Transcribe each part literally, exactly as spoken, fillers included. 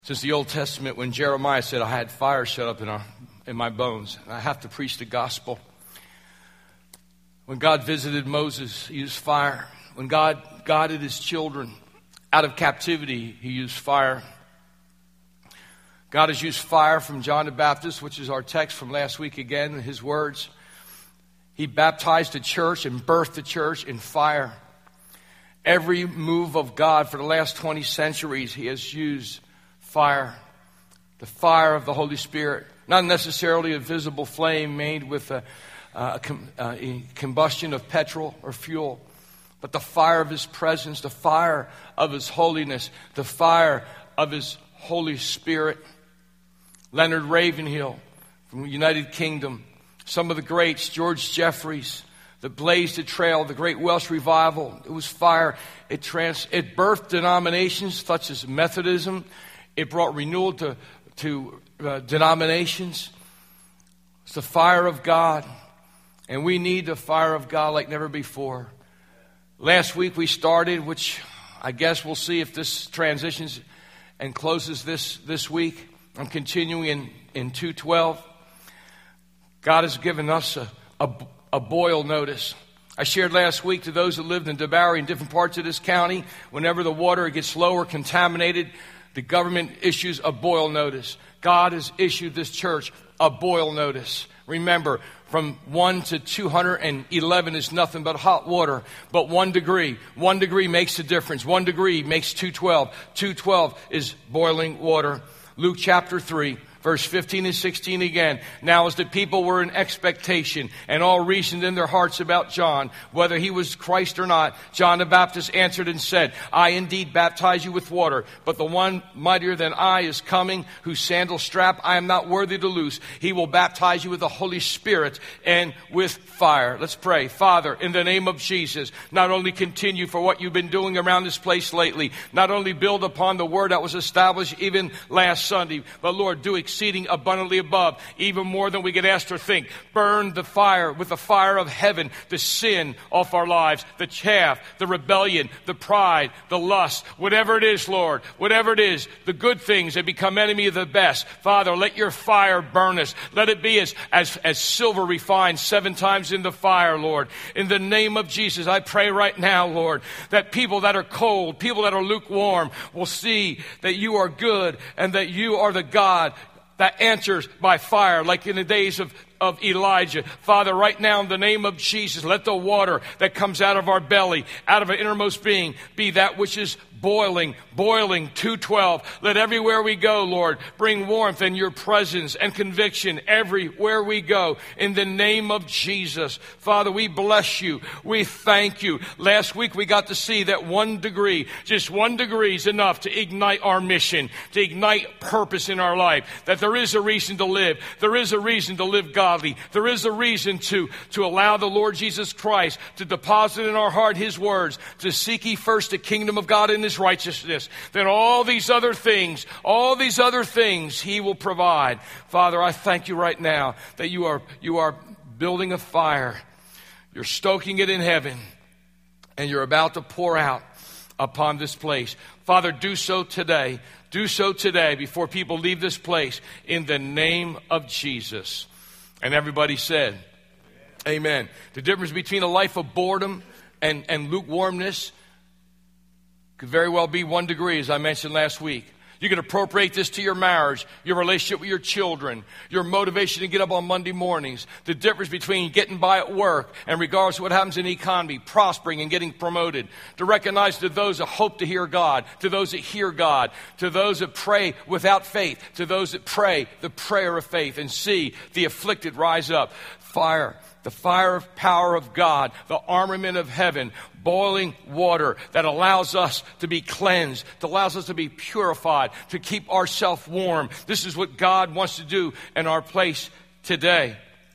Since the Old Testament, when Jeremiah said, I had fire shut up in, our, in my bones, and I have to preach the gospel. When God visited Moses, he used fire. When God guided his children out of captivity, he used fire. God has used fire from John the Baptist, which is our text from last week again, his words. He baptized the church and birthed the church in fire. Every move of God for the last twenty centuries, he has used fire, the fire of the Holy Spirit, not necessarily a visible flame made with a, a, a combustion of petrol or fuel, but the fire of his presence, the fire of his holiness, the fire of his Holy Spirit. Leonard Ravenhill from the United Kingdom, some of the greats, George Jeffreys, that blazed the trail, the great Welsh revival. It was fire. It, trans, it birthed denominations such as Methodism. It brought renewal to, to uh, denominations. It's the fire of God. And we need the fire of God like never before. Last week we started, which I guess we'll see if this transitions and closes this, this week. I'm continuing in, in two twelve. God has given us a, a, a boil notice. I shared last week to those that lived in DeBowery in different parts of this county, whenever the water gets low or contaminated, the government issues a boil notice. God has issued this church a boil notice. Remember, from one to two hundred eleven is nothing but hot water. But one degree, one degree makes a difference. One degree makes two twelve. two twelve is boiling water. Luke chapter three. Verse fifteen and sixteen again. Now as the people were in expectation and all reasoned in their hearts about John, whether he was Christ or not, John the Baptist answered and said, I indeed baptize you with water, but the one mightier than I is coming, whose sandal strap I am not worthy to loose. He will baptize you with the Holy Spirit and with fire. Let's pray. Father, in the name of Jesus, not only continue for what you've been doing around this place lately, not only build upon the word that was established even last Sunday, but Lord, do exceeding abundantly above, even more than we could ask or think. Burn the fire with the fire of heaven, the sin off our lives, the chaff, the rebellion, the pride, the lust, whatever it is, Lord, whatever it is, the good things that become enemy of the best. Father, let your fire burn us. Let it be as, as, as silver refined seven times in the fire, Lord. In the name of Jesus, I pray right now, Lord, that people that are cold, people that are lukewarm will see that you are good and that you are the God that answers by fire, like in the days of, of Elijah. Father, right now in the name of Jesus, let the water that comes out of our belly, out of our innermost being, be that which is boiling, boiling, two twelve. Let everywhere we go, Lord, bring warmth in your presence and conviction everywhere we go. In the name of Jesus. Father, we bless you. We thank you. Last week we got to see that one degree, just one degree is enough to ignite our mission, to ignite purpose in our life. That there is a reason to live. There is a reason to live godly. There is a reason to, to allow the Lord Jesus Christ to deposit in our heart his words, to seek ye first the kingdom of God in his righteousness, then all these other things, all these other things he will provide. Father, I thank you right now that you are, you are building a fire. You're stoking it in heaven and you're about to pour out upon this place. Father, do so today. Do so today before people leave this place in the name of Jesus. And everybody said, amen. The difference between a life of boredom and, and lukewarmness could very well be one degree, as I mentioned last week. You can appropriate this to your marriage, your relationship with your children, your motivation to get up on Monday mornings, the difference between getting by at work and regardless of what happens in the economy, prospering and getting promoted, to recognize to those that hope to hear God, to those that hear God, to those that pray without faith, to those that pray the prayer of faith and see the afflicted rise up. Fire, the fire of power of God, the armament of heaven, boiling water that allows us to be cleansed, that allows us to be purified, to keep ourselves warm. This is what God wants to do in our place today.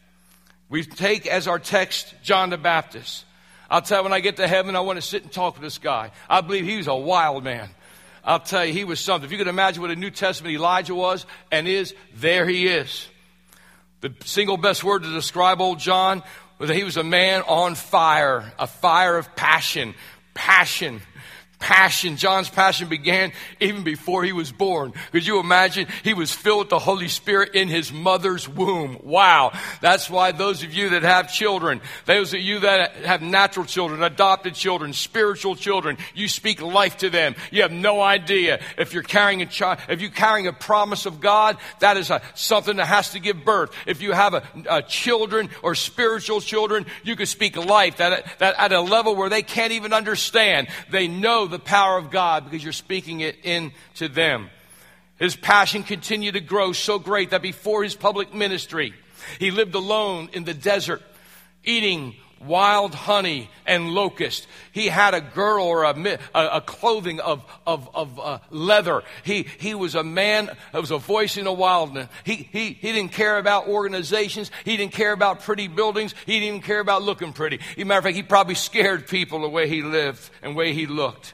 We take as our text John the Baptist. I'll tell you, when I get to heaven, I want to sit and talk with this guy. I believe he was a wild man. I'll tell you, he was something. If you could imagine what a New Testament Elijah was and is, there he is. The single best word to describe old John was that he was a man on fire, a fire of passion, passion, Passion. John's passion began even before he was born. Could you imagine? He was filled with the Holy Spirit in his mother's womb. Wow. That's why those of you that have children, those of you that have natural children, adopted children, spiritual children, you speak life to them. You have no idea. If you're carrying a child, if you're carrying a promise of God, that is a, something that has to give birth. If you have a, a children or spiritual children, you can speak life that, that at a level where they can't even understand. They know the power of God because you're speaking it into them. His passion continued to grow so great that before his public ministry, he lived alone in the desert, eating wild honey and locust. He had a girdle or a, a, a clothing of, of, of uh, leather. He, he was a man that was a voice in the wilderness. He, he, he didn't care about organizations. He didn't care about pretty buildings. He didn't even care about looking pretty. As a matter of fact, he probably scared people the way he lived and the way he looked.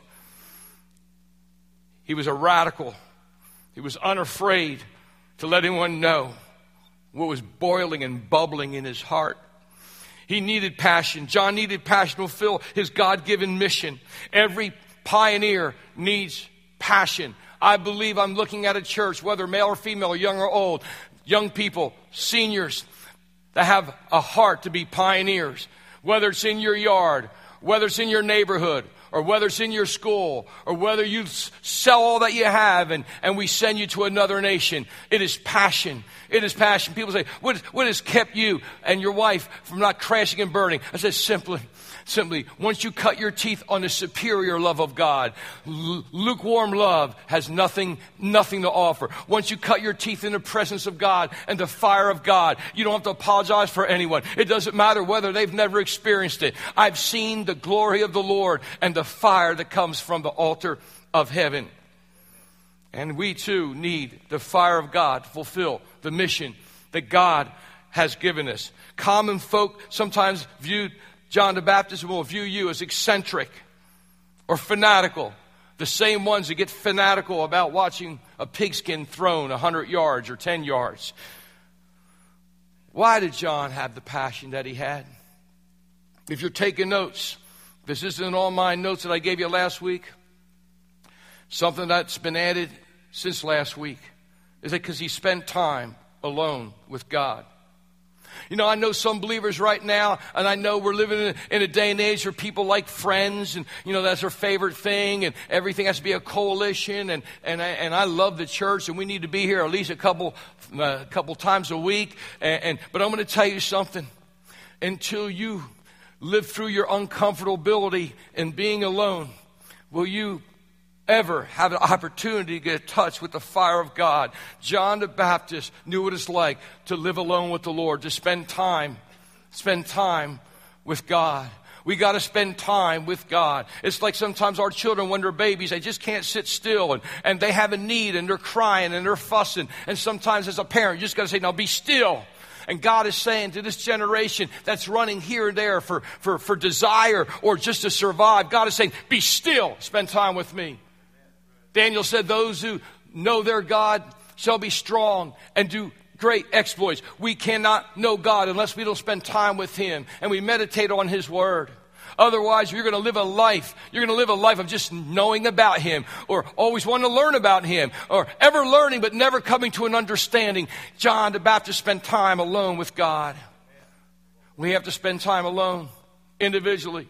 He was a radical. He was unafraid to let anyone know what was boiling and bubbling in his heart. He needed passion. John needed passion to fulfill his God-given mission. Every pioneer needs passion. I believe I'm looking at a church, whether male or female, young or old, young people, seniors, that have a heart to be pioneers. Whether it's in your yard, whether it's in your neighborhood, or whether it's in your school, or whether you sell all that you have and, and we send you to another nation. It is passion. It is passion. People say, what, what has kept you and your wife from not crashing and burning? I said, simply, simply, once you cut your teeth on the superior love of God, l- lukewarm love has nothing, nothing to offer. Once you cut your teeth in the presence of God and the fire of God, you don't have to apologize for anyone. It doesn't matter whether they've never experienced it. I've seen the glory of the Lord and the fire that comes from the altar of heaven. And we too need the fire of God to fulfill the mission that God has given us. Common folk sometimes view John the Baptist and will view you as eccentric or fanatical. The same ones that get fanatical about watching a pigskin thrown a hundred yards or ten yards. Why did John have the passion that he had? If you're taking notes, this isn't all my notes that I gave you last week. Something that's been added since last week is that because he spent time alone with God. You know, I know some believers right now, and I know we're living in a, in a day and age where people like friends, and, you know, that's their favorite thing, and everything has to be a coalition, and and I, and I love the church, and we need to be here at least a couple uh, couple times a week. And, and But I'm going to tell you something. Until you live through your uncomfortability in being alone, will you ever have an opportunity to get in touch with the fire of God? John the Baptist knew what it's like to live alone with the Lord, to spend time, spend time with God. We got to spend time with God. It's like sometimes our children, when they're babies, they just can't sit still, and, and they have a need, and they're crying, and they're fussing. And sometimes as a parent, you just got to say, now be still. And God is saying to this generation that's running here and there for, for, for desire or just to survive, God is saying, be still, spend time with me. Daniel said, those who know their God shall be strong and do great exploits. We cannot know God unless we don't spend time with Him and we meditate on His Word. Otherwise, you're going to live a life. You're going to live a life of just knowing about Him, or always wanting to learn about Him, or ever learning but never coming to an understanding. John the Baptist spent time alone with God. We have to spend time alone, individually.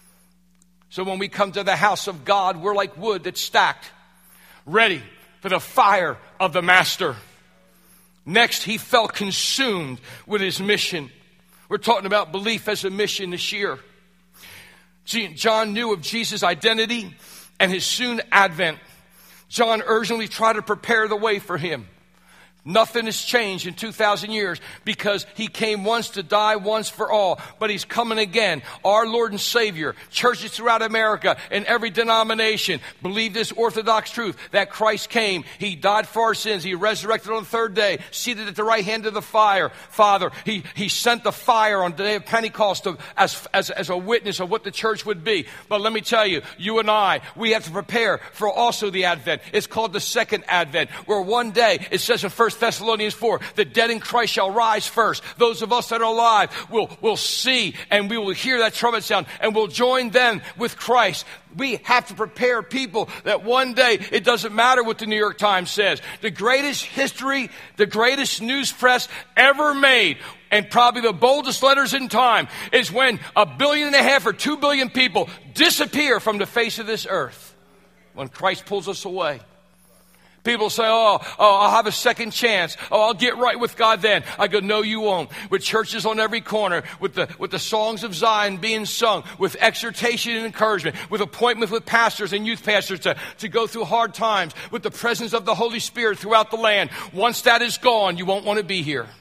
So when we come to the house of God, we're like wood that's stacked, ready for the fire of the Master. Next, he felt consumed with his mission. We're talking about belief as a mission this year. John knew of Jesus' identity and his soon advent. John urgently tried to prepare the way for him. Nothing has changed in two thousand years because he came once to die once for all. But he's coming again. Our Lord and Savior, churches throughout America and every denomination believe this orthodox truth that Christ came. He died for our sins. He resurrected on the third day, seated at the right hand of the fire. Father, he, he sent the fire on the day of Pentecost to, as, as, as a witness of what the church would be. But let me tell you, you and I, we have to prepare for also the Advent. It's called the second Advent, where one day, it says in First Thessalonians four, the dead in Christ shall rise first. Those of us that are alive will, will see and we will hear that trumpet sound and will join them with Christ. We have to prepare people that one day it doesn't matter what the New York Times says. The greatest history, the greatest news press ever made, and probably the boldest letters in time, is when a billion and a half or two billion people disappear from the face of this earth. When Christ pulls us away. People say, oh, oh, I'll have a second chance. Oh, I'll get right with God then. I go, no, you won't. With churches on every corner, with the, with the songs of Zion being sung, with exhortation and encouragement, with appointments with pastors and youth pastors to, to go through hard times, with the presence of the Holy Spirit throughout the land. Once that is gone, you won't want to be here.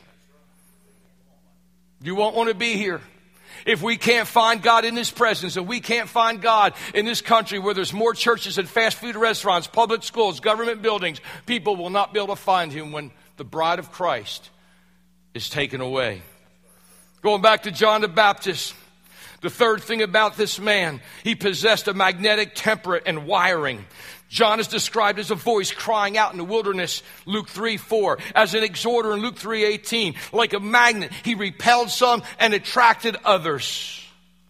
You won't want to be here. If we can't find God in His presence, and we can't find God in this country where there's more churches and fast food restaurants, public schools, government buildings, people will not be able to find Him when the bride of Christ is taken away. Going back to John the Baptist, the third thing about this man, he possessed a magnetic temperament and wiring. John is described as a voice crying out in the wilderness, Luke three four. As an exhorter in Luke three eighteen. Like a magnet, he repelled some and attracted others.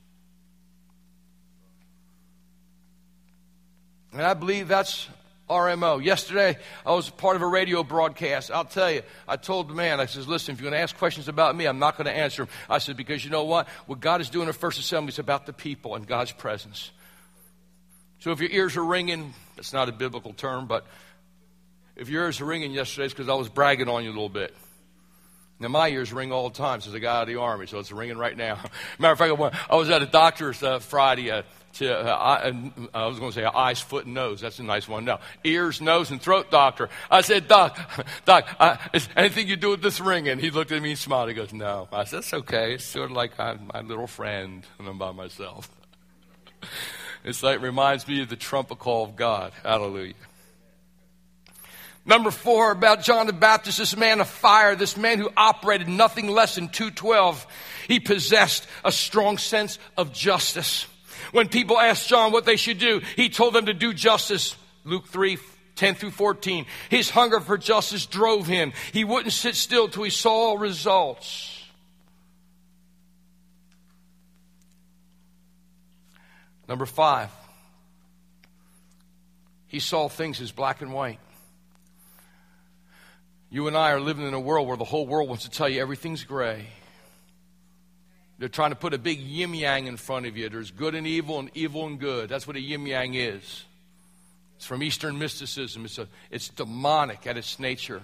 And I believe that's our M O. Yesterday, I was part of a radio broadcast. I'll tell you, I told the man, I says, listen, if you're going to ask questions about me, I'm not going to answer them. I said, because you know what? What God is doing at First Assembly is about the people and God's presence. So if your ears are ringing, that's not a biblical term, but if your ears are ringing yesterday, it's because I was bragging on you a little bit. Now, my ears ring all the time since I got out of the Army, so it's ringing right now. Matter of fact, I went- I was at a doctor's uh, Friday. Uh, to, uh, I, I was going to say eyes, foot, and nose. That's a nice one. No, ears, nose, and throat doctor. I said, Doc, Doc, uh, is anything you do with this ringing? He looked at me and smiled. He goes, no. I said, that's okay. It's sort of like I'm my little friend when I'm by myself. It's like, reminds me of the trumpet call of God. Hallelujah. Number four, about John the Baptist, this man of fire, this man who operated nothing less than two twelve. He possessed a strong sense of justice. When people asked John what they should do, he told them to do justice. Luke three ten through fourteen. His hunger for justice drove him. He wouldn't sit still till he saw results. Number five, he saw things as black and white. You and I are living in a world where the whole world wants to tell you everything's gray. They're trying to put a big yin-yang in front of you. There's good and evil and evil and good. That's what a yin-yang is. It's from Eastern mysticism. It's, a, it's demonic at its nature.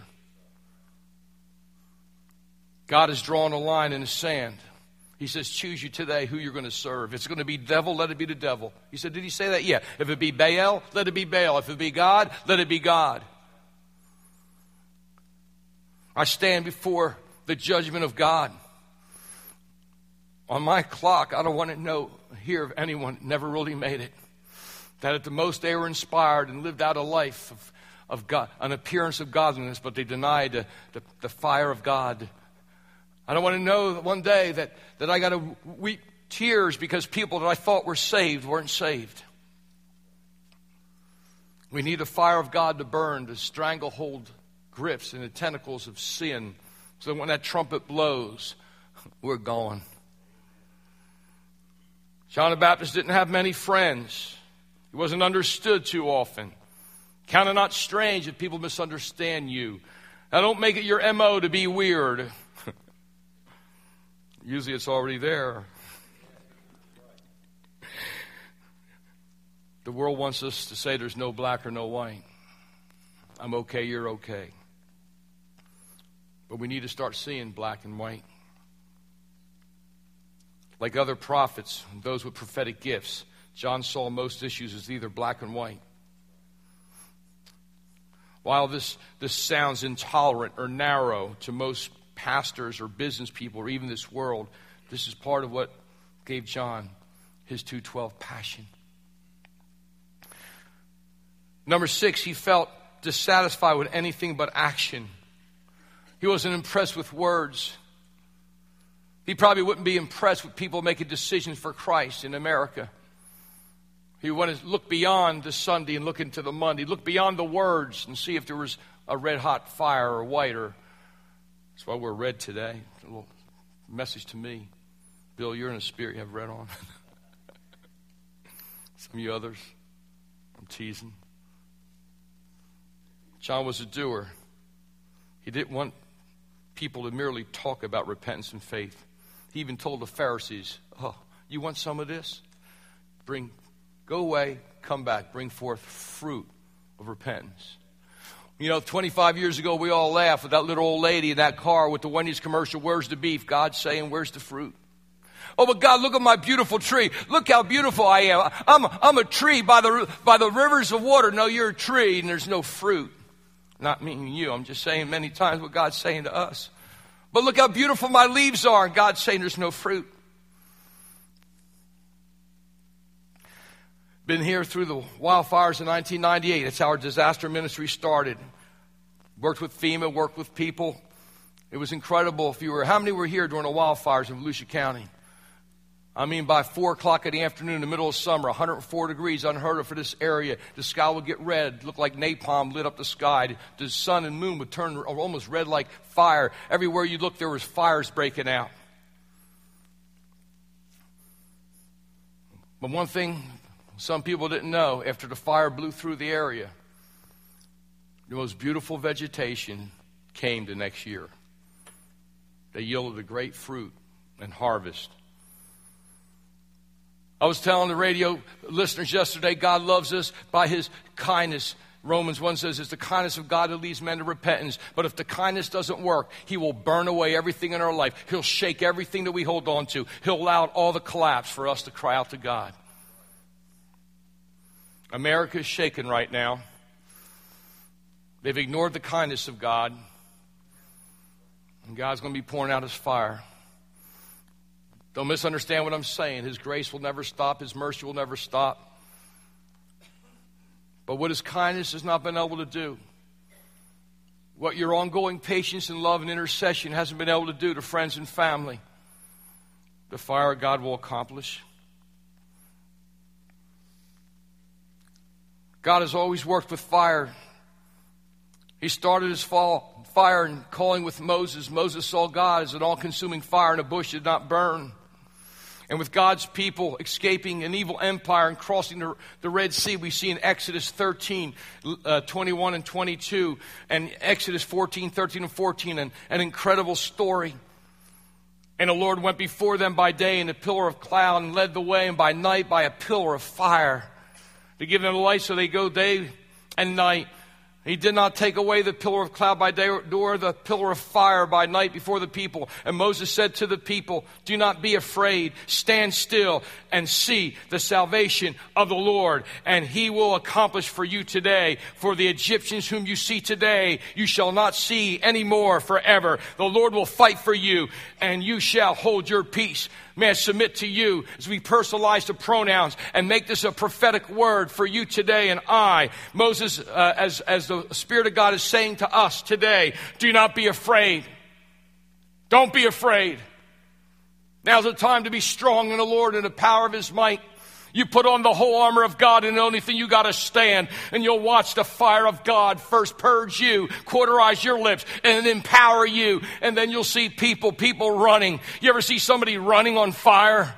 God has drawn a line in the sand. He says, choose you today who you're going to serve. If it's going to be devil, let it be the devil. He said, did he say that? Yeah. If it be Baal, let it be Baal. If it be God, let it be God. I stand before the judgment of God. On my clock, I don't want to know, hear of anyone never really made it. That at the most they were inspired and lived out a life of, of God, an appearance of godliness, but they denied the, the, the fire of God. I don't want to know that one day that, that I got to weep tears because people that I thought were saved weren't saved. We need the fire of God to burn, to stranglehold grips and the tentacles of sin, so that when that trumpet blows, we're gone. John the Baptist didn't have many friends. He wasn't understood too often. Count it not strange if people misunderstand you. Now, don't make it your M O to be weird. Usually it's already there. The world wants us to say there's no black or no white. I'm okay, you're okay. But we need to start seeing black and white. Like other prophets, those with prophetic gifts, John saw most issues as either black and white. While this, this sounds intolerant or narrow to most pastors or business people or even this world, this is part of what gave John his two twelve passion. Number six, he felt dissatisfied with anything but action. He wasn't impressed with words. He probably wouldn't be impressed with people making decisions for Christ in America. He wanted to look beyond the Sunday and look into the Monday. Look beyond the words and see if there was a red hot fire or white. Or that's why we're red today. A little message to me. Bill, you're in the spirit. You have red on. Some of you others, I'm teasing. John was a doer. He didn't want people to merely talk about repentance and faith. He even told the Pharisees, oh, you want some of this? Bring, go away, come back, bring forth fruit of repentance. You know, twenty-five years ago, we all laughed with that little old lady in that car with the Wendy's commercial, where's the beef? God's saying, where's the fruit? Oh, but God, look at my beautiful tree. Look how beautiful I am. I'm, I'm a tree by the, by the rivers of water. No, you're a tree and there's no fruit. Not meaning you. I'm just saying many times what God's saying to us. But look how beautiful my leaves are. And God's saying there's no fruit. Been here through the wildfires in nineteen ninety-eight. That's how our disaster ministry started. Worked with FEMA, worked with people. It was incredible. If you were, how many were here during the wildfires in Volusia County? I mean, by four o'clock in the afternoon, in the middle of summer, one hundred four degrees, unheard of for this area. The sky would get red, look like napalm lit up the sky. The sun and moon would turn almost red like fire. Everywhere you looked, there was fires breaking out. But one thing some people didn't know, after the fire blew through the area, the most beautiful vegetation came the next year. They yielded a great fruit and harvest. I was telling the radio listeners yesterday, God loves us by his kindness. Romans one says it's the kindness of God that leads men to repentance. But if the kindness doesn't work, he will burn away everything in our life. He'll shake everything that we hold on to. He'll allow all the collapse for us to cry out to God. America is shaken right now. They've ignored the kindness of God. And God's going to be pouring out his fire. Don't misunderstand what I'm saying. His grace will never stop. His mercy will never stop. But what his kindness has not been able to do, what your ongoing patience and love and intercession hasn't been able to do to friends and family, the fire of God will accomplish. God has always worked with fire. He started his fall fire and calling with Moses. Moses saw God as an all-consuming fire in a bush that did not burn. And with God's people escaping an evil empire and crossing the, the Red Sea, we see in Exodus thirteen, uh, twenty-one and twenty-two, and Exodus fourteen, thirteen and fourteen, an, an incredible story. And the Lord went before them by day in a pillar of cloud and led the way, and by night by a pillar of fire to give them light, so they go day and night. He did not take away the pillar of cloud by day or the pillar of fire by night before the people. And Moses said to the people, do not be afraid. Stand still and see the salvation of the Lord. And he will accomplish for you today. For the Egyptians whom you see today, you shall not see anymore forever. The Lord will fight for you, and you shall hold your peace. May I submit to you as we personalize the pronouns and make this a prophetic word for you today and I. Moses, uh, as, as the Spirit of God is saying to us today, do not be afraid. Don't be afraid. Now's the time to be strong in the Lord and the power of his might. You put on the whole armor of God, and the only thing you got to stand, and you'll watch the fire of God first purge you, cauterize your lips, and empower you. And then you'll see people, people running. You ever see somebody running on fire?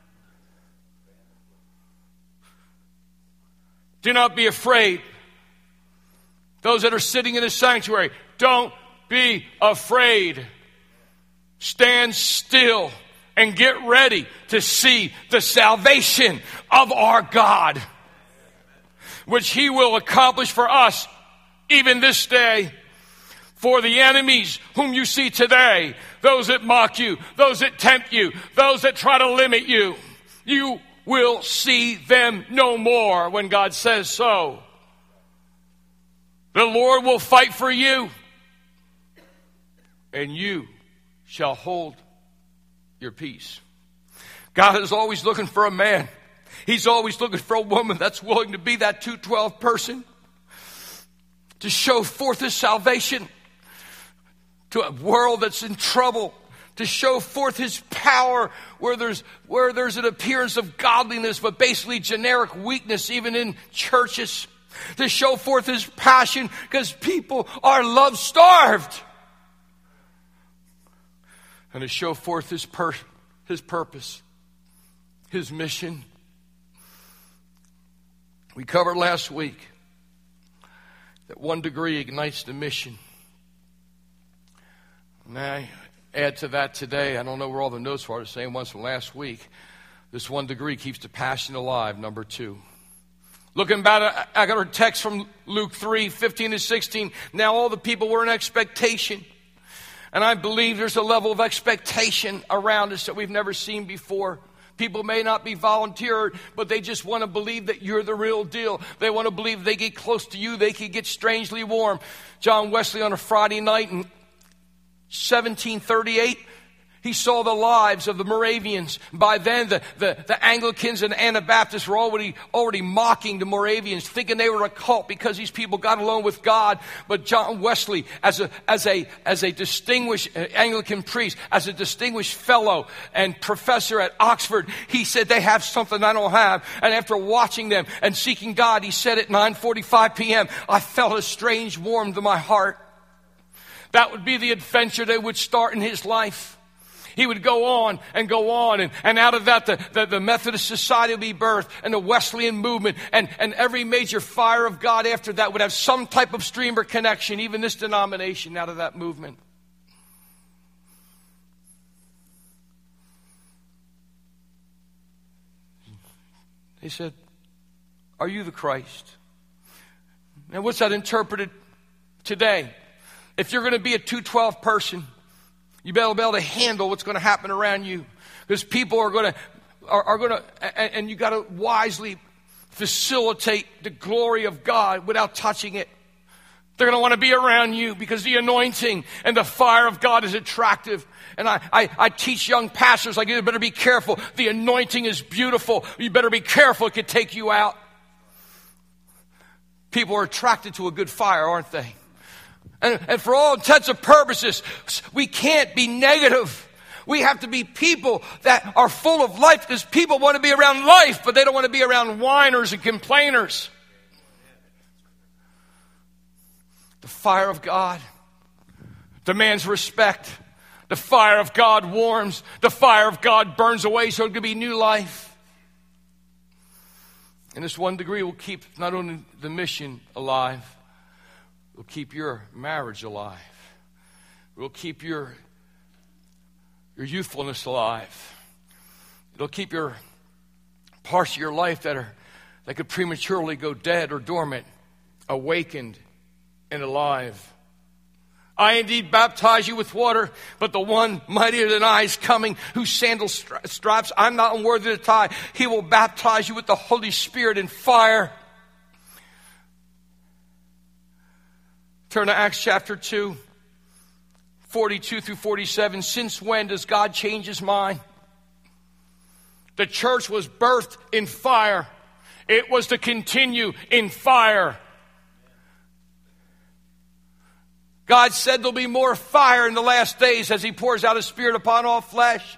Do not be afraid. Those that are sitting in the sanctuary, don't be afraid. Stand still and get ready to see the salvation of our God, which he will accomplish for us even this day. For the enemies whom you see today, those that mock you, those that tempt you, those that try to limit you, you will see them no more when God says so. The Lord will fight for you, and you shall hold your peace. God is always looking for a man. He's always looking for a woman that's willing to be that two twelve person, to show forth his salvation to a world that's in trouble, to show forth his power where there's where there's an appearance of godliness but basically generic weakness even in churches, to show forth his passion because people are love starved, and to show forth his per- his purpose, his mission. We covered last week that one degree ignites the mission. And I add to that today, I don't know where all the notes are, the same ones from last week. This one degree keeps the passion alive, number two. Looking back, I got a text from Luke three, fifteen to sixteen. Now all the people were in expectation. And I believe there's a level of expectation around us that we've never seen before. People may not be volunteered, but they just want to believe that you're the real deal. They want to believe they get close to you, they could get strangely warm. John Wesley on a Friday night in seventeen thirty-eight, he saw the lives of the Moravians. By then, the, the, the Anglicans and Anabaptists were already, already mocking the Moravians, thinking they were a cult because these people got along with God. But John Wesley, as a, as a, as a distinguished Anglican priest, as a distinguished fellow and professor at Oxford, he said, they have something I don't have. And after watching them and seeking God, he said at nine forty-five p.m., I felt a strange warmth to my heart. That would be the adventure that would start in his life. He would go on and go on, and, and out of that, the, the, the Methodist Society would be birthed, and the Wesleyan movement, and, and every major fire of God after that would have some type of stream or connection, even this denomination, out of that movement. They said, are you the Christ? Now, what's that interpreted today? If you're going to be a two twelve person, you better be able to handle what's going to happen around you. Because people are going to, are, are going to, and, and you got to wisely facilitate the glory of God without touching it. They're going to want to be around you because the anointing and the fire of God is attractive. And I, I, I teach young pastors, like, you better be careful. The anointing is beautiful. You better be careful. It could take you out. People are attracted to a good fire, aren't they? And, and for all intents and purposes, we can't be negative. We have to be people that are full of life, because people want to be around life, but they don't want to be around whiners and complainers. The fire of God demands respect. The fire of God warms. The fire of God burns away, so it could be new life. And this one degree will keep not only the mission alive, will keep your marriage alive. Will keep your, your youthfulness alive. It'll keep your parts of your life that are that could prematurely go dead or dormant, awakened and alive. I indeed baptize you with water, but the one mightier than I is coming, whose sandal straps I'm not unworthy to tie. He will baptize you with the Holy Spirit and fire. Turn to Acts chapter two, forty-two through forty-seven. Since when does God change his mind? The church was birthed in fire. It was to continue in fire. God said there'll be more fire in the last days as he pours out his Spirit upon all flesh.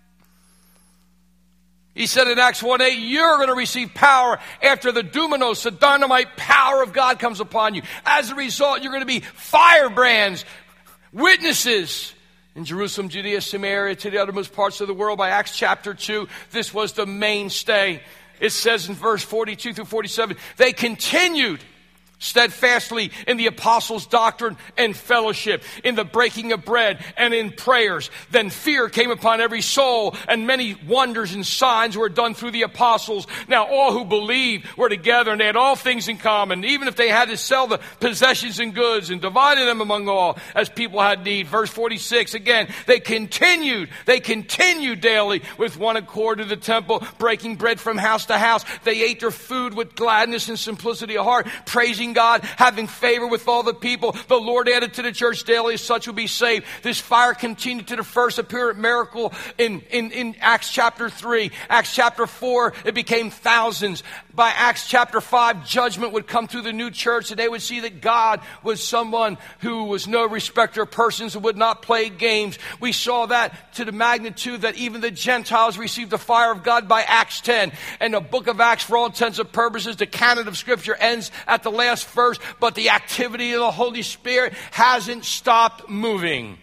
He said in Acts one eight, you're going to receive power after the dunamis, the dynamite power of God comes upon you. As a result, you're going to be firebrands, witnesses in Jerusalem, Judea, Samaria, to the uttermost parts of the world. By Acts chapter two, this was the mainstay. It says in verse forty-two through forty-seven, they continued steadfastly in the apostles' doctrine and fellowship, in the breaking of bread and in prayers. Then fear came upon every soul, and many wonders and signs were done through the apostles. Now all who believed were together, and they had all things in common, even if they had to sell the possessions and goods, and divided them among all as people had need. Verse forty-six, again, they continued, they continued daily with one accord to the temple, breaking bread from house to house. They ate their food with gladness and simplicity of heart, praising God, having favor with all the people. The Lord added to the church daily as such will be saved. This fire continued to the first apparent miracle in, in, in Acts chapter three. Acts chapter four, it became thousands. By Acts chapter five, judgment would come through the new church, and they would see that God was someone who was no respecter of persons and would not play games. We saw that to the magnitude that even the Gentiles received the fire of God by Acts ten. And the book of Acts, for all intents and purposes, the canon of Scripture ends at the last verse, but the activity of the Holy Spirit hasn't stopped moving.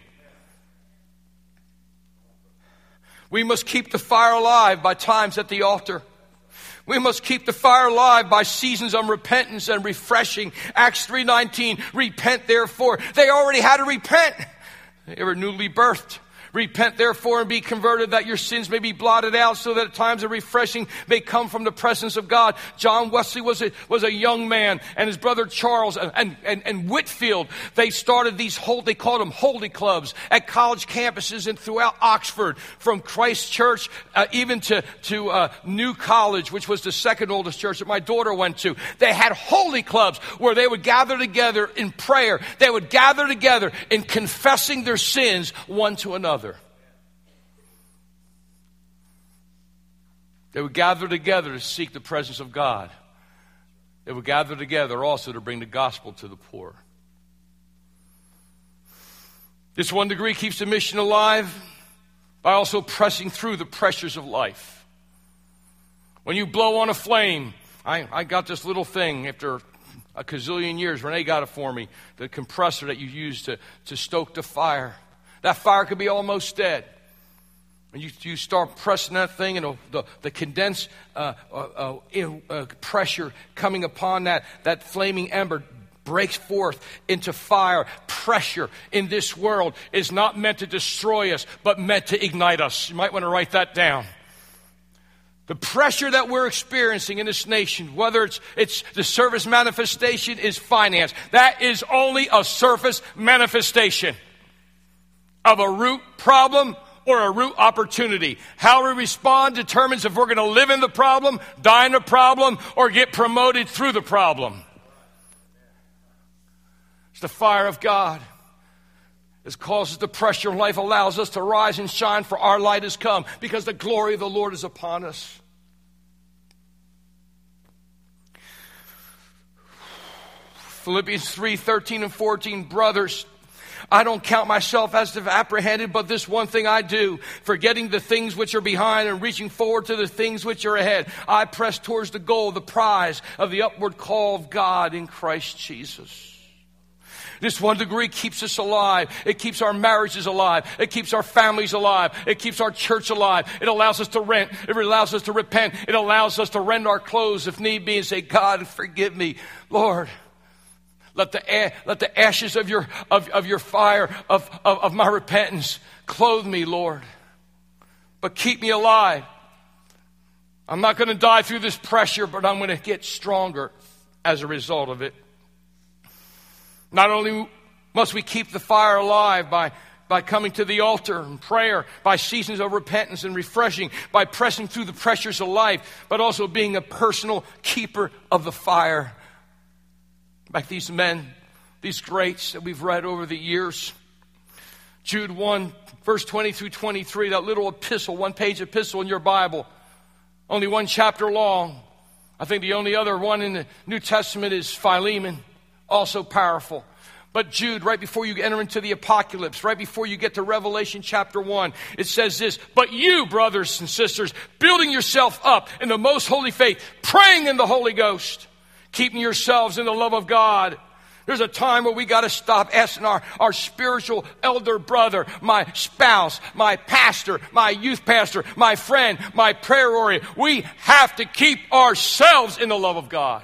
We must keep the fire alive by times at the altar. We must keep the fire alive by seasons of repentance and refreshing. Acts three nineteen, repent therefore. They already had to repent. They were newly birthed. Repent therefore and be converted, that your sins may be blotted out, so that at times of refreshing may come from the presence of God. John Wesley was a, was a young man, and his brother Charles and, and, and Whitfield, they started these whole, they called them holy clubs at college campuses and throughout Oxford, from Christ Church uh, even to, to uh, New College, which was the second oldest church that my daughter went to. They had holy clubs where they would gather together in prayer. They would gather together in confessing their sins one to another. They would gather together to seek the presence of God. They would gather together also to bring the gospel to the poor. This one degree keeps the mission alive by also pressing through the pressures of life. When you blow on a flame, I, I got this little thing after a gazillion years. Renee got it for me, the compressor that you use to, to stoke the fire. That fire could be almost dead. And you, you start pressing that thing, and the, the condensed uh, uh, uh, pressure coming upon that, that flaming ember breaks forth into fire. Pressure in this world is not meant to destroy us, but meant to ignite us. You might want to write that down. The pressure that we're experiencing in this nation, whether it's, it's the surface manifestation is finance, that is only a surface manifestation of a root problem or a root opportunity. How we respond determines if we're going to live in the problem, die in the problem, or get promoted through the problem. It's the fire of God. It causes the pressure of life, allows us to rise and shine, for our light has come, because the glory of the Lord is upon us. Philippians three thirteen and fourteen, brothers, I don't count myself as to have apprehended, but this one thing I do, forgetting the things which are behind and reaching forward to the things which are ahead. I press towards the goal, the prize of the upward call of God in Christ Jesus. This one degree keeps us alive. It keeps our marriages alive. It keeps our families alive. It keeps our church alive. It allows us to rent. It allows us to repent. It allows us to rend our clothes if need be and say, God, forgive me. Lord, Let the, let the ashes of your, of, of your fire, of, of, of my repentance, clothe me, Lord. But keep me alive. I'm not going to die through this pressure, but I'm going to get stronger as a result of it. Not only must we keep the fire alive by, by coming to the altar and prayer, by seasons of repentance and refreshing, by pressing through the pressures of life, but also being a personal keeper of the fire. Like these men, these greats that we've read over the years. Jude one, verse twenty through twenty-three, that little epistle, one-page epistle in your Bible. Only one chapter long. I think the only other one in the New Testament is Philemon, also powerful. But Jude, right before you enter into the apocalypse, right before you get to Revelation chapter one, it says this, but you, brothers and sisters, building yourself up in the most holy faith, praying in the Holy Ghost, keeping yourselves in the love of God. There's a time where we got to stop asking our, our spiritual elder brother, my spouse, my pastor, my youth pastor, my friend, my prayer warrior. We have to keep ourselves in the love of God.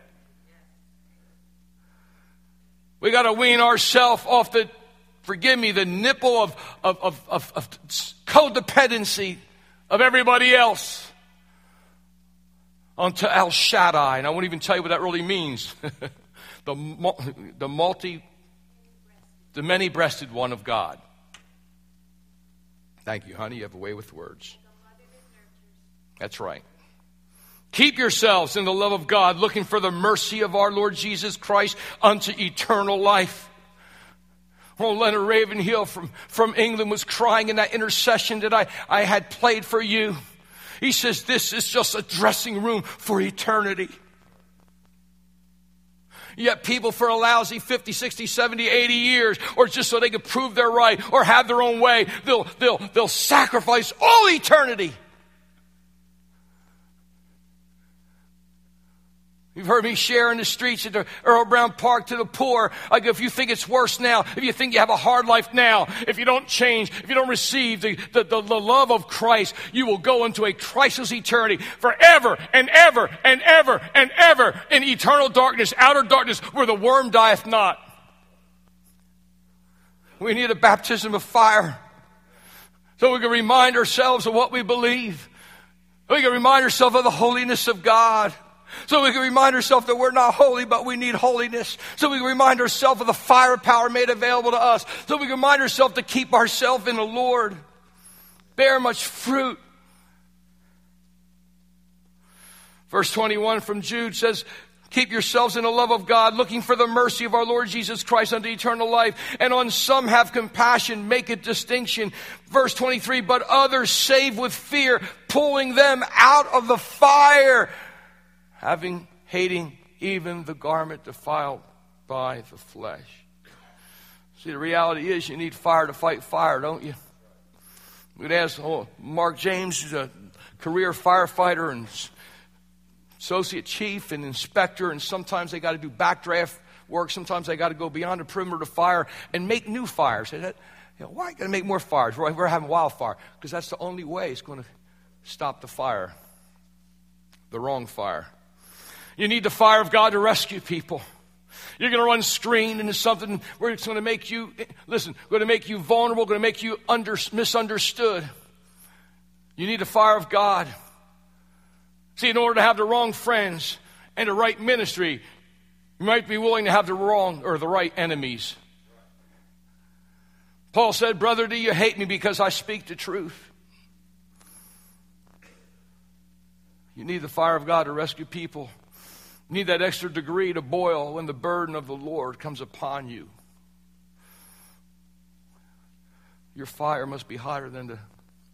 We got to wean ourselves off the, forgive me, the nipple of, of, of, of, of codependency of everybody else onto El Shaddai. And I won't even tell you what that really means. the, the multi, the many-breasted one of God. Thank you, honey. You have a way with words. That's right. Keep yourselves in the love of God, looking for the mercy of our Lord Jesus Christ unto eternal life. Oh, Leonard Ravenhill from, from England was crying in that intercession that I, I had played for you. He says, this is just a dressing room for eternity. Yet people for a lousy fifty, sixty, seventy, eighty years, or just so they can prove they're right or have their own way, they'll, they'll, they'll sacrifice all eternity. You've heard me share in the streets at the Earl Brown Park to the poor. I go, if you think it's worse now, if you think you have a hard life now, if you don't change, if you don't receive the, the, the, the love of Christ, you will go into a Christless eternity forever and ever and ever and ever in eternal darkness, outer darkness, where the worm dieth not. We need a baptism of fire so we can remind ourselves of what we believe. We can remind ourselves of the holiness of God. So we can remind ourselves that we're not holy, but we need holiness. So we can remind ourselves of the fire power made available to us. So we can remind ourselves to keep ourselves in the Lord. Bear much fruit. Verse twenty-one from Jude says, keep yourselves in the love of God, looking for the mercy of our Lord Jesus Christ unto eternal life. And on some have compassion, make a distinction. Verse twenty-three, but others save with fear, pulling them out of the fire, having, hating even the garment defiled by the flesh. See, the reality is you need fire to fight fire, don't you? We'd ask oh, Mark James, who's a career firefighter and associate chief and inspector, and sometimes they got to do backdraft work. Sometimes they got to go beyond the perimeter of fire and make new fires. Say that, you know, why are you going to make more fires? We're, we're having wildfire. Because that's the only way it's going to stop the fire, the wrong fire. You need the fire of God to rescue people. You're going to run screen into something where it's going to make you, listen, going to make you vulnerable, going to make you under, misunderstood. You need the fire of God. See, in order to have the wrong friends and the right ministry, you might be willing to have the wrong or the right enemies. Paul said, brother, do you hate me because I speak the truth? You need the fire of God to rescue people. You need that extra degree to boil when the burden of the Lord comes upon you. Your fire must be hotter than the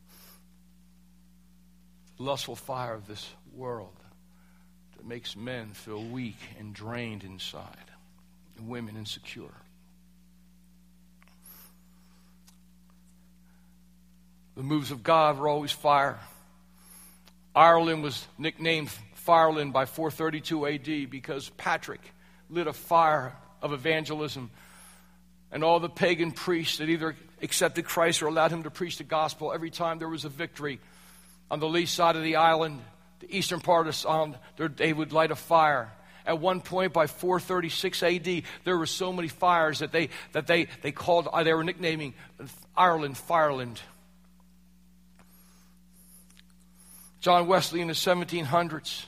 lustful fire of this world that makes men feel weak and drained inside, and women insecure. The moves of God were always fire. Ireland was nicknamed Fireland by four thirty-two A D because Patrick lit a fire of evangelism, and all the pagan priests that either accepted Christ or allowed him to preach the gospel, every time there was a victory on the lee side of the island, the eastern part of the island, they would light a fire. At one point, by four thirty-six A D, there were so many fires that they that they they called they were nicknaming Ireland Fireland. John Wesley in the seventeen hundreds,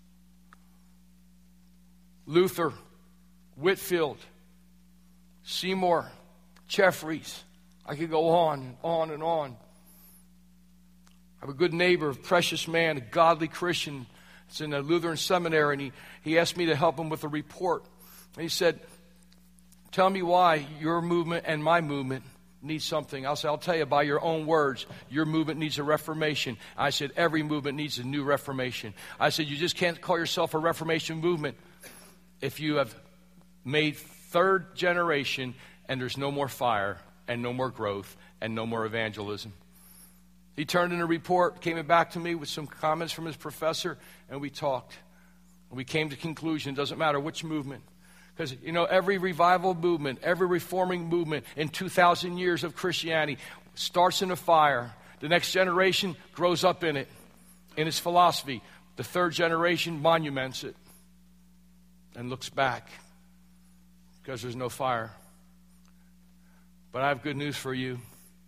Luther, Whitfield, Seymour, Jeffries. I could go on and on and on. I have a good neighbor, a precious man, a godly Christian. It's in a Lutheran seminary, and he, he asked me to help him with a report. And he said, tell me why your movement and my movement needs something. I'll say, I'll tell you by your own words, your movement needs a reformation. I said, every movement needs a new reformation. I said, you just can't call yourself a reformation movement if you have made third generation and there's no more fire and no more growth and no more evangelism. He turned in a report, came back to me with some comments from his professor, and we talked. We came to the conclusion, it doesn't matter which movement. Because, you know, every revival movement, every reforming movement in two thousand years of Christianity starts in a fire. The next generation grows up in it, in its philosophy. The third generation monuments it and looks back because there's no fire. But I have good news for you.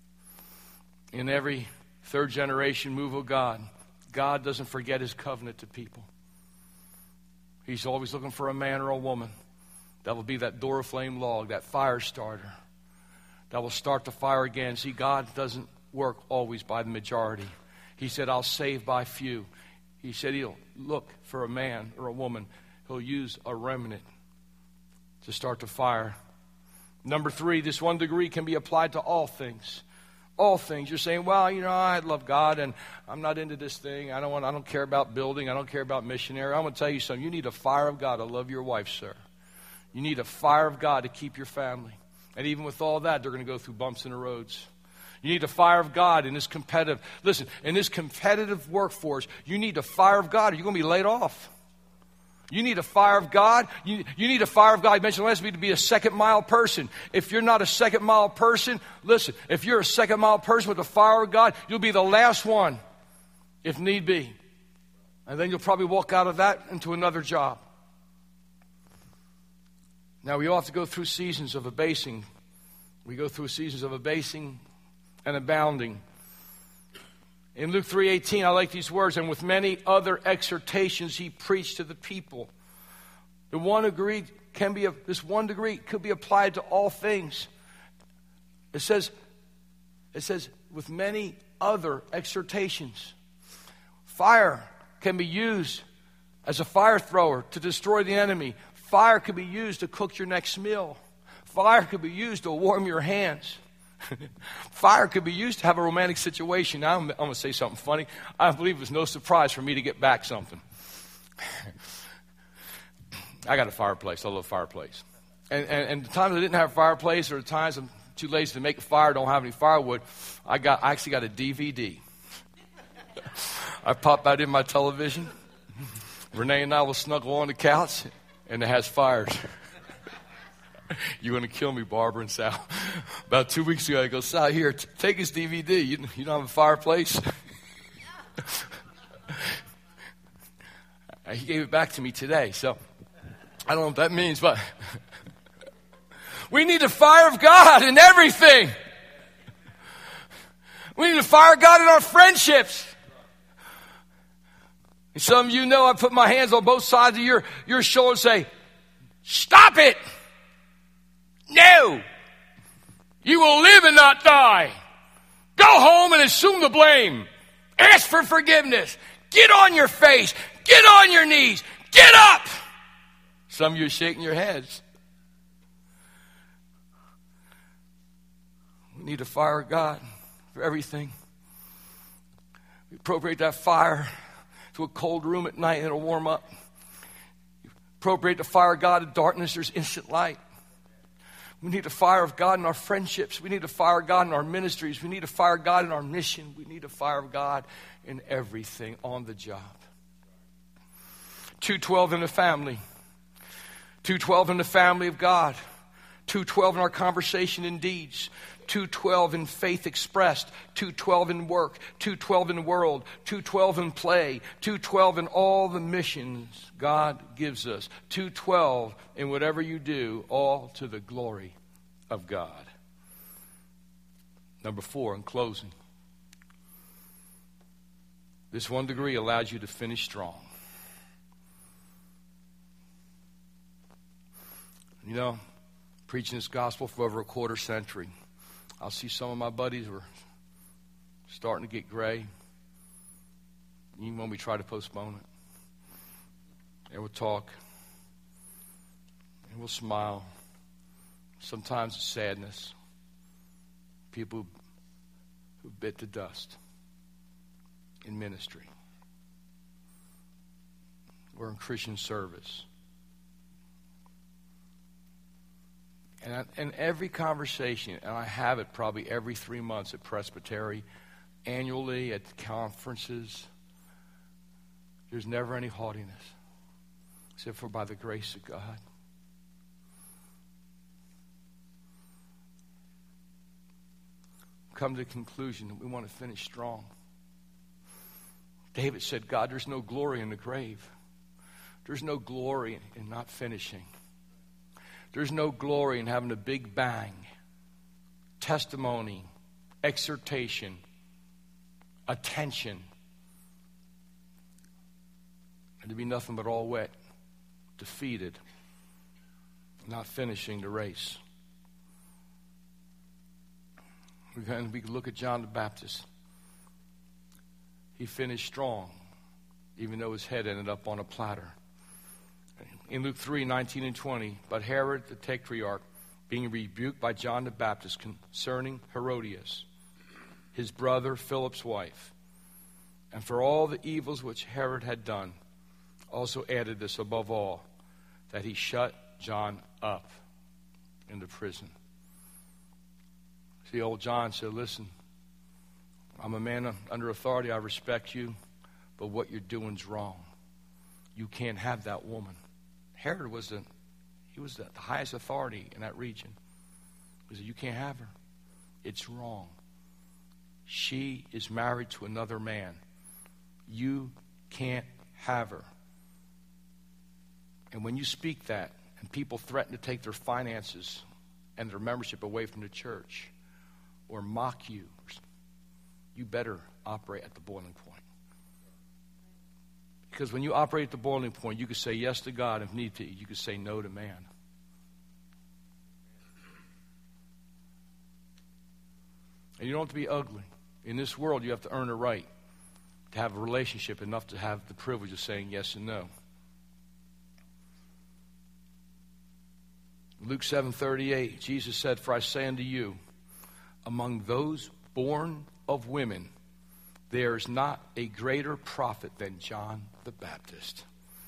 In every third generation move of God, God doesn't forget his covenant to people. He's always looking for a man or a woman that will be that door of flame log, that fire starter, that will start the fire again. See, God doesn't work always by the majority. He said, I'll save by few. He said he'll look for a man or a woman. He'll use a remnant to start the fire. Number three, this one degree can be applied to all things. All things. You're saying, well, you know, I love God and I'm not into this thing. I don't want, I don't care about building. I don't care about missionary. I'm going to tell you something. You need a fire of God to love your wife, sir. You need a fire of God to keep your family. And even with all that, they're going to go through bumps in the roads. You need a fire of God in this competitive, listen, in this competitive workforce, you need a fire of God or you're going to be laid off. You need a fire of God. You, you need a fire of God. I mentioned last week to be a second mile person. If you're not a second mile person, listen, if you're a second mile person with the fire of God, you'll be the last one, if need be. And then you'll probably walk out of that into another job. Now, we all have to go through seasons of abasing. We go through seasons of abasing and abounding. In Luke three eighteen, I like these words, and with many other exhortations he preached to the people. The one degree can be, a, this one degree could be applied to all things. It says, it says, with many other exhortations. Fire can be used as a fire thrower to destroy the enemy. Fire could be used to cook your next meal. Fire could be used to warm your hands. Fire could be used to have a romantic situation. Now I'm, I'm going to say something funny. I believe it was no surprise for me to get back something. I got a fireplace. I love a fireplace. And, and, and the times I didn't have a fireplace, or the times I'm too lazy to make a fire, don't have any firewood, I got I actually got a D V D. I pop that in my television. Renee and I will snuggle on the couch, and it has fires. You're going to kill me, Barbara and Sal. About two weeks ago, I go, Sal, here, t- take his D V D. You, you don't have a fireplace? He gave it back to me today, so I don't know what that means, but we need the fire of God in everything. We need the fire of God in our friendships. And some of you know I put my hands on both sides of your, your shoulder and say, stop it. No. You will live and not die. Go home and assume the blame. Ask for forgiveness. Get on your face. Get on your knees. Get up. Some of you are shaking your heads. We need a fire of God for everything. We appropriate that fire to a cold room at night and it'll warm up. Appropriate the fire of God in darkness, there's instant light. We need the fire of God in our friendships. We need the fire of God in our ministries. We need the fire of God in our mission. We need the fire of God in everything on the job. two twelve in the family. two twelve in the family of God. two twelve in our conversation and deeds. two twelve in faith expressed. two twelve in work. two twelve in the world. two twelve in play. two twelve in all the missions God gives us. two twelve in whatever you do, all to the glory of God. Number four, in closing. This one degree allows you to finish strong. You know, preaching this gospel for over a quarter century. I'll see some of my buddies were starting to get gray, even when we try to postpone it. And we'll talk, and we'll smile. Sometimes it's sadness. People who bit the dust in ministry. We're in Christian service. And I, in every conversation, and I have it probably every three months at Presbytery, annually at conferences, there's never any haughtiness, except for by the grace of God. Come to the conclusion that we want to finish strong. David said, God, there's no glory in the grave. There's no glory in not finishing. There's no glory in having a big bang, testimony, exhortation, attention, and to be nothing but all wet, defeated, not finishing the race. We can, we can look at John the Baptist. He finished strong, even though his head ended up on a platter. In Luke three, nineteen and twenty, but Herod the Tetrarch, being rebuked by John the Baptist concerning Herodias, his brother Philip's wife, and for all the evils which Herod had done, also added this above all, that he shut John up in the prison. See, old John said, listen, I'm a man under authority, I respect you, but what you're doing is wrong. you can't have that woman. Herod was the, he was the highest authority in that region. He said, you can't have her. It's wrong. She is married to another man. You can't have her. And when you speak that, and people threaten to take their finances and their membership away from the church, or mock you, you better operate at the boiling point. Because when you operate at the boiling point, you can say yes to God if need be. You can say no to man. And you don't have to be ugly. In this world, you have to earn a right to have a relationship enough to have the privilege of saying yes and no. Luke seven thirty-eight, Jesus said, for I say unto you, among those born of women, there is not a greater prophet than John the Baptist.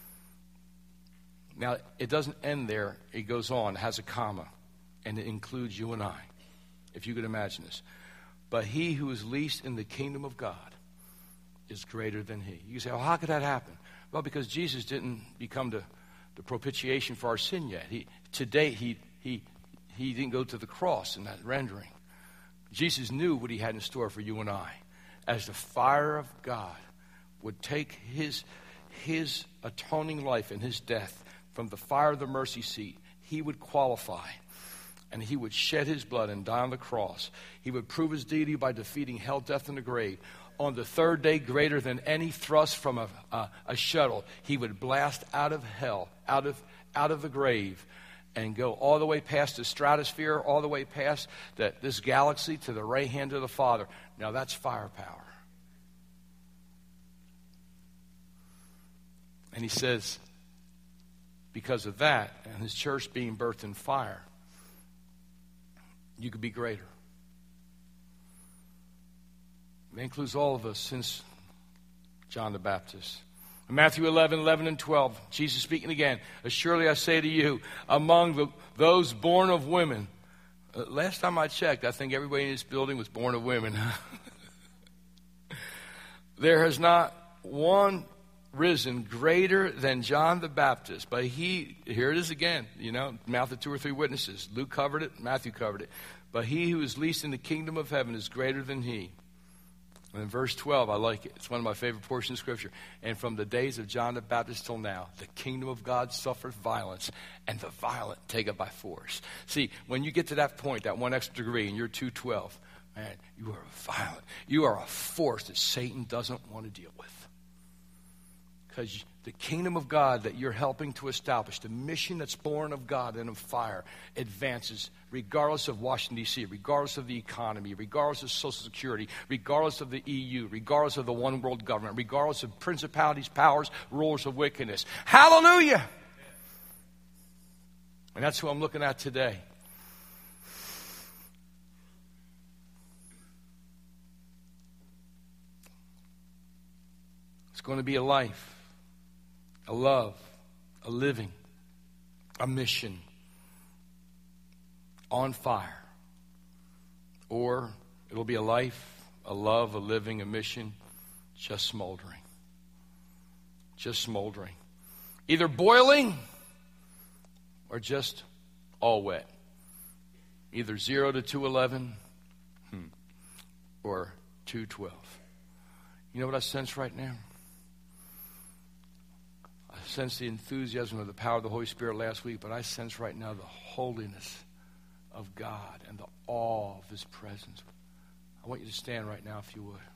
Now, it doesn't end there. It goes on, it has a comma, and it includes you and I, if you could imagine this. But he who is least in the kingdom of God is greater than he. You say, well, how could that happen? Well, because Jesus didn't become the, the propitiation for our sin yet. He, today, he, he, he didn't go to the cross in that rendering. Jesus knew what he had in store for you and I. As the fire of God would take his, his atoning life and his death from the fire of the mercy seat, he would qualify. And he would shed his blood and die on the cross. He would prove his deity by defeating hell, death, and the grave. On the third day, greater than any thrust from a, a, a shuttle, he would blast out of hell, out of, out of the grave, and go all the way past the stratosphere, all the way past the, this galaxy to the right hand of the Father. Now that's firepower. And he says, because of that, and his church being birthed in fire, you could be greater. That includes all of us since John the Baptist. In Matthew eleven, eleven and twelve, Jesus speaking again, surely I say to you, among the, those born of women, uh, last time I checked, I think everybody in this building was born of women. There has not one risen greater than John the Baptist. But he, here it is again, you know, mouth of two or three witnesses. Luke covered it, Matthew covered it. But he who is least in the kingdom of heaven is greater than he. And in verse twelve, I like it. It's one of my favorite portions of Scripture. And from the days of John the Baptist till now, the kingdom of God suffereth violence, and the violent take it by force. See, when you get to that point, that one extra degree, and you're two twelve, man, you are violent. You are a force that Satan doesn't want to deal with. Because the kingdom of God that you're helping to establish, the mission that's born of God and of fire, advances regardless of Washington, D C, regardless of the economy, regardless of Social Security, regardless of the E U, regardless of the one world government, regardless of principalities, powers, rulers of wickedness. Hallelujah! And that's who I'm looking at today. It's going to be a life. A love, a living, a mission on fire. Or it'll be a life, a love, a living, a mission just smoldering. Just smoldering. Either boiling or just all wet. Either zero to two eleven hmm, or two twelve. You know what I sense right now? I sense the enthusiasm of the power of the Holy Spirit last week, but I sense right now the holiness of God and the awe of his presence. I want you to stand right now if you would.